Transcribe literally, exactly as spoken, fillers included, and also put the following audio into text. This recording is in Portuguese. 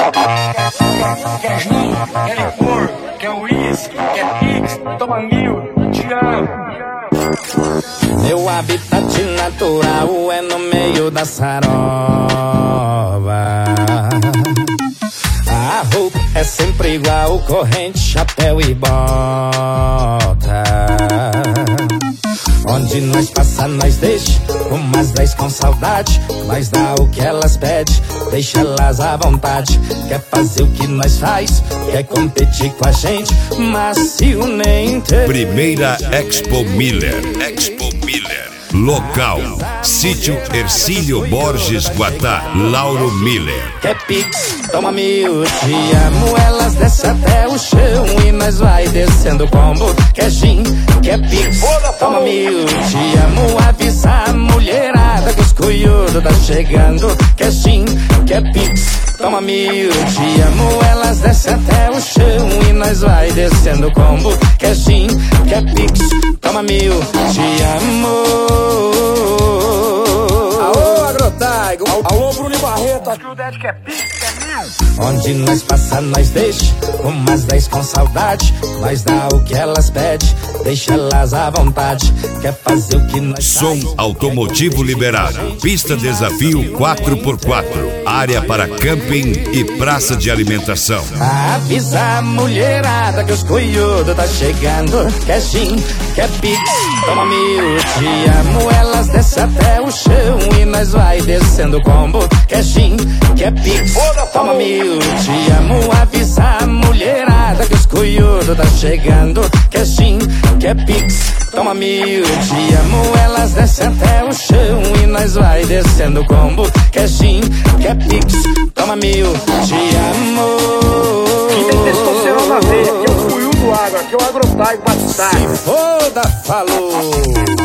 Quer gin, quer licor, quer uísque, quer pix, toma mil, te amo. Meu habitat natural é no meio da sarova. A roupa é sempre igual, corrente, chapéu e bota. Onde nós passa, nós deixa umas dez com saudade. Nós dá o que elas pedem, deixa elas à vontade. Quer fazer o que nós faz, quer competir com a gente, macio nem tem. Primeira Expo Miller. Expo Miller. Local: Sítio Hercílio Borges Guatá, Lauro Miller. Quer pix, toma mil, te amo. Elas descem até o chão e nós vai descendo o combo. Quer gin, quer pix, toma mil, te amo. Avisa a mulherada que os cunhudos tá chegando. Quer gin, quer pix, toma mil, te amo. Elas descem até o chão e nós vai descendo o combo. Quer gin, quer pix, toma mil, te amo. Alô, Agrotaigo. Alô, Bruno Barreto. Aqui o Ded quer pix, quer mil. Onde nós passa, nós deixa umas dez com saudade. Nós dá o que elas pedem, deixa elas à vontade. Quer fazer o que nós Som faz, automotivo liberado. Pista desafio quatro por quatro. Área para camping e praça de alimentação. avisa a mulherada que os cunhudos tá chegando. Quer gin, quer pix, toma mil, te amo. Elas descem até o chão e nós vai descendo o combo. Quer gin, quer pix, toma mil, te amo. Avisa a mulherada que os cunhudos tá chegando. Quer gin, quer pix, toma mil, te amo. Elas descem até o chão e nós vai descendo o combo. Quer gin, quer pix, toma mil, te amo. Quem tem testosterona na veia, aqui é o Cunhudo Agro, aqui é o Agrotaigo Batistado. Se foda, falou.